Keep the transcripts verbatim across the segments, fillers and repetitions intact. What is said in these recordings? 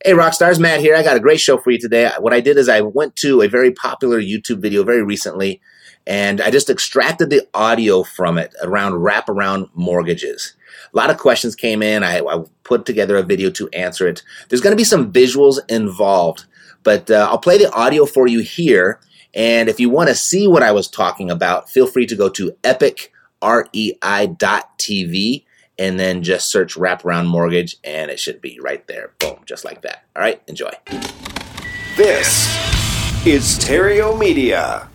Hey, Rockstars, Matt here. I got a great show for you today. What I did is I went to a very popular YouTube video very recently, and I just extracted the audio from it around wraparound mortgages. A lot of questions came in. I, I put together a video to answer it. There's going to be some visuals involved, but uh, I'll play the audio for you here. And if you want to see what I was talking about, feel free to go to epic rei dot t v and then just search wraparound mortgage, and it should be right there. Boom, just like that. All right, enjoy. This is Theriault Media.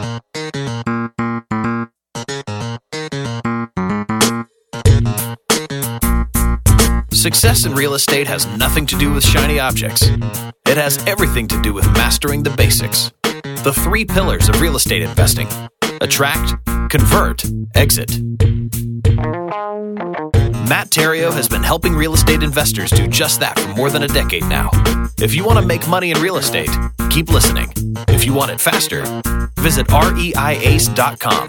Success in real estate has nothing to do with shiny objects. It has everything to do with mastering the basics. The three pillars of real estate investing: attract, convert, exit. Matt Theriault has been helping real estate investors do just that for more than a decade now. If you want to make money in real estate, keep listening. If you want it faster, visit reiace dot com.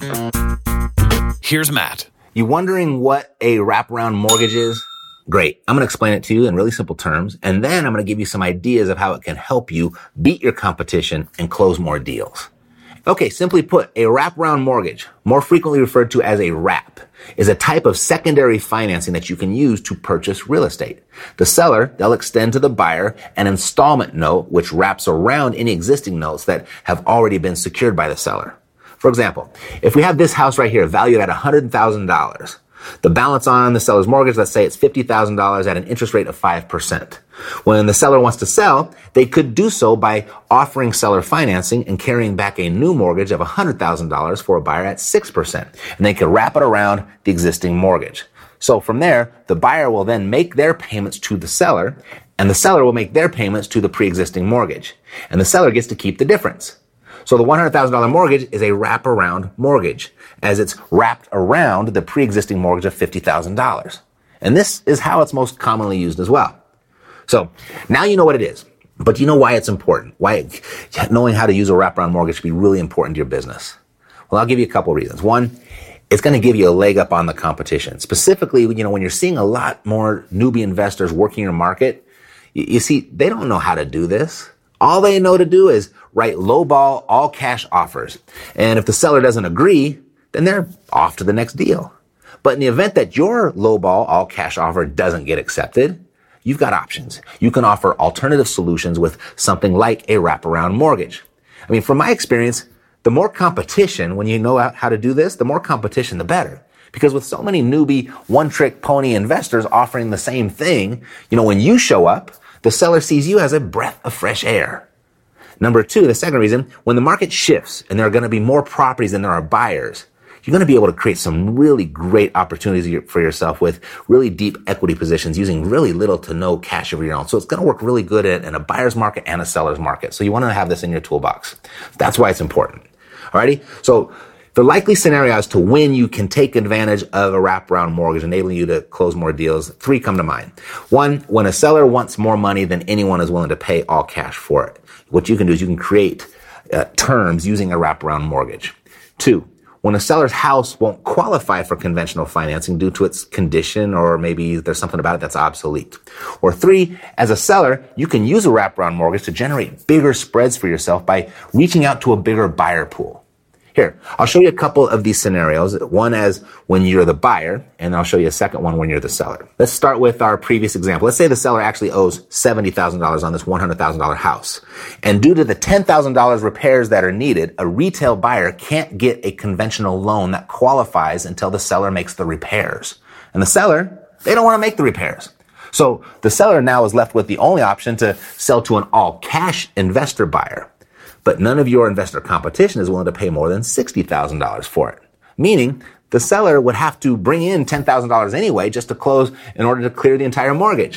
Here's Matt. You wondering what a wraparound mortgage is? Great. I'm going to explain it to you in really simple terms, and then I'm going to give you some ideas of how it can help you beat your competition and close more deals. Okay, simply put, a wraparound mortgage, more frequently referred to as a wrap, is a type of secondary financing that you can use to purchase real estate. The seller, they'll extend to the buyer an installment note which wraps around any existing notes that have already been secured by the seller. For example, if we have this house right here valued at one hundred thousand dollars, the balance on the seller's mortgage, let's say it's fifty thousand dollars at an interest rate of five percent. When the seller wants to sell, they could do so by offering seller financing and carrying back a new mortgage of one hundred thousand dollars for a buyer at six percent. And they could wrap it around the existing mortgage. So from there, the buyer will then make their payments to the seller, and the seller will make their payments to the pre-existing mortgage. And the seller gets to keep the difference. So the one hundred thousand dollars mortgage is a wraparound mortgage, as it's wrapped around the pre-existing mortgage of fifty thousand dollars. And this is how it's most commonly used as well. So now you know what it is, but you know why it's important. Why knowing how to use a wraparound mortgage should be really important to your business. Well, I'll give you a couple of reasons. One, it's going to give you a leg up on the competition. Specifically, you know, when you're seeing a lot more newbie investors working your market, you, you see, they don't know how to do this. All they know to do is write lowball, all cash offers. And if the seller doesn't agree, then they're off to the next deal. But in the event that your lowball, all cash offer doesn't get accepted, you've got options. You can offer alternative solutions with something like a wraparound mortgage. I mean, from my experience, the more competition, when you know how to do this, the more competition, the better. Because with so many newbie, one-trick pony investors offering the same thing, you know, when you show up, the seller sees you as a breath of fresh air. Number two, the second reason, when the market shifts and there are going to be more properties than there are buyers, you're going to be able to create some really great opportunities for yourself with really deep equity positions using really little to no cash of your own. So it's going to work really good in a buyer's market and a seller's market. So you want to have this in your toolbox. That's why it's important. Alrighty? So the likely scenarios to when you can take advantage of a wraparound mortgage, enabling you to close more deals, three come to mind. One, when a seller wants more money than anyone is willing to pay all cash for it. What you can do is you can create uh, terms using a wraparound mortgage. Two, when a seller's house won't qualify for conventional financing due to its condition, or maybe there's something about it that's obsolete. Or three, as a seller, you can use a wraparound mortgage to generate bigger spreads for yourself by reaching out to a bigger buyer pool. Here, I'll show you a couple of these scenarios. One as when you're the buyer, and I'll show you a second one when you're the seller. Let's start with our previous example. Let's say the seller actually owes seventy thousand dollars on this one hundred thousand dollars house. And due to the ten thousand dollars repairs that are needed, a retail buyer can't get a conventional loan that qualifies until the seller makes the repairs. And the seller, they don't want to make the repairs. So the seller now is left with the only option to sell to an all-cash investor buyer. But none of your investor competition is willing to pay more than sixty thousand dollars for it. Meaning, the seller would have to bring in ten thousand dollars anyway just to close in order to clear the entire mortgage.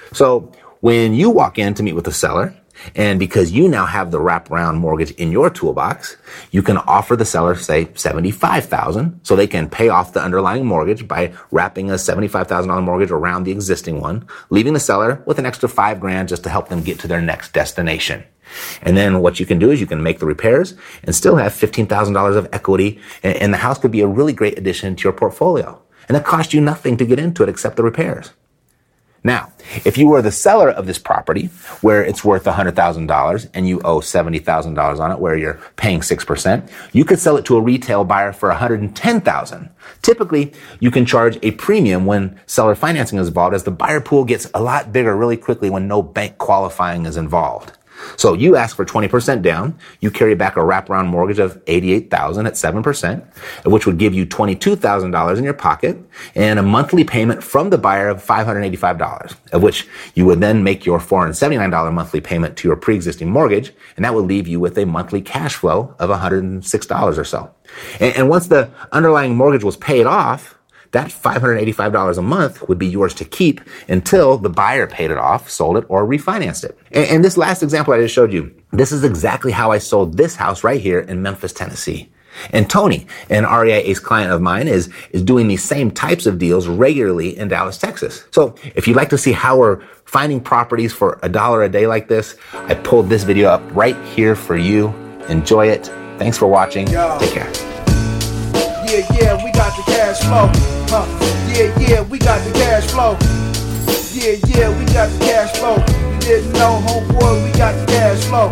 So when you walk in to meet with the seller, and because you now have the wraparound mortgage in your toolbox, you can offer the seller, say, seventy-five thousand dollars so they can pay off the underlying mortgage by wrapping a seventy-five thousand dollars mortgage around the existing one, leaving the seller with an extra five grand just to help them get to their next destination. And then what you can do is you can make the repairs and still have fifteen thousand dollars of equity, and the house could be a really great addition to your portfolio. And it costs you nothing to get into it except the repairs. Now, if you were the seller of this property where it's worth one hundred thousand dollars and you owe seventy thousand dollars on it where you're paying six percent, you could sell it to a retail buyer for one hundred ten thousand dollars. Typically, you can charge a premium when seller financing is involved, as the buyer pool gets a lot bigger really quickly when no bank qualifying is involved. So you ask for twenty percent down, you carry back a wraparound mortgage of eighty-eight thousand dollars at seven percent, which would give you twenty-two thousand dollars in your pocket and a monthly payment from the buyer of five hundred eighty-five dollars, of which you would then make your four hundred seventy-nine dollars monthly payment to your pre-existing mortgage, and that would leave you with a monthly cash flow of one hundred six dollars or so. And, and once the underlying mortgage was paid off, that five hundred eighty-five dollars a month would be yours to keep until the buyer paid it off, sold it, or refinanced it. And, and this last example I just showed you, this is exactly how I sold this house right here in Memphis, Tennessee. And Tony, an R E I A C E client of mine, is, is doing these same types of deals regularly in Dallas, Texas. So if you'd like to see how we're finding properties for a dollar a day like this, I pulled this video up right here for you. Enjoy it. Thanks for watching. Yo. Take care. Yeah, yeah, we got the cash flow. Huh. Yeah, yeah, we got the cash flow. Yeah, yeah, we got the cash flow. You didn't know, homeboy, we got the cash flow.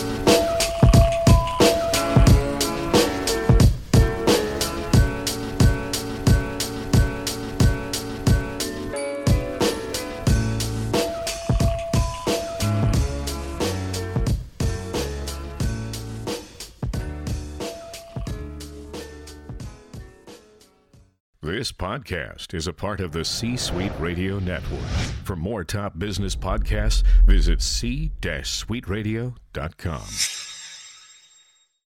This podcast is a part of the C-Suite Radio Network. For more top business podcasts, visit c suite radio dot com.